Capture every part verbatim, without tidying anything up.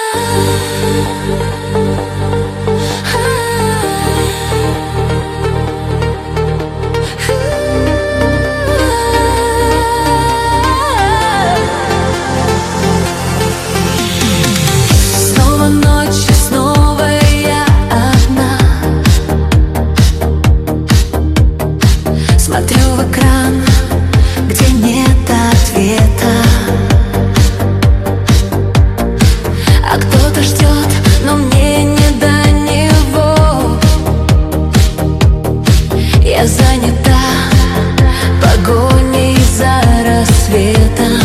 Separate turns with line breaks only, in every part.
Смотрю в экран, где нет ответа, а кто-то ждет, но мне не до него. Я занята погоней за рассветом,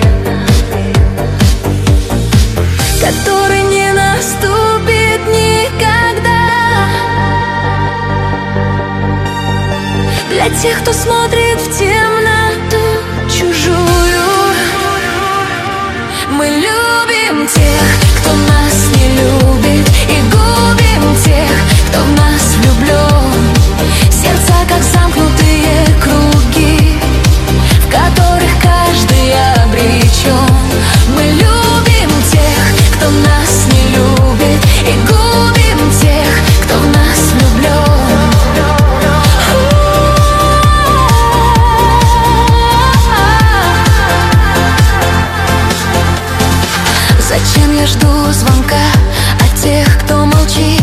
который не наступит никогда. Для тех, кто смотрит в темноту чужую, мы любим тех, кто нас не любит, и губим тех, кто в нас влюблен. Сердца, как замкнутые круги, в которых каждый обречен. Мы любим тех, кто нас не любит, и губим тех, кто в нас влюблен. Зачем я жду звонка от тех, кто молчит,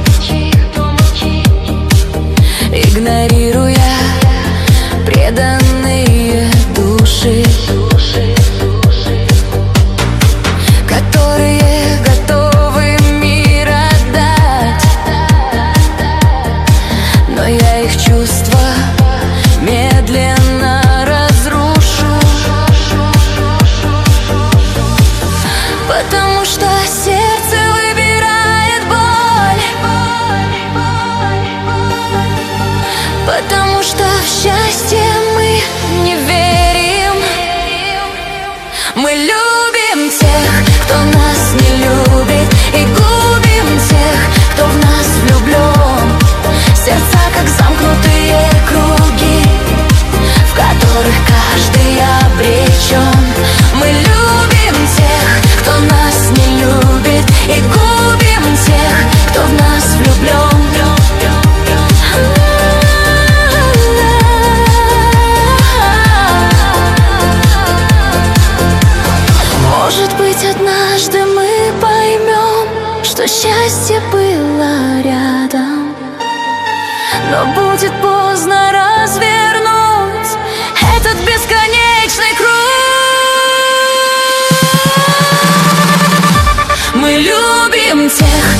игнорируя преданные души, которые готовы мир отдать, но я их чувства медленно разрушу, потому что сердце выбирает боль, потому что в счастье мы не верим. Мы любим тех, кто нас не любит, и губим тех, кто в нас влюблен. Сердца, как замкнутые круги, в которых каждый обречен. Мы любим тех, кто нас не любит, и губим тех, кто в нас влюблен. Может быть, однажды мы поймем, что счастье было рядом, но будет поздно развернуть этот бесконечный круг. Мы любим тех,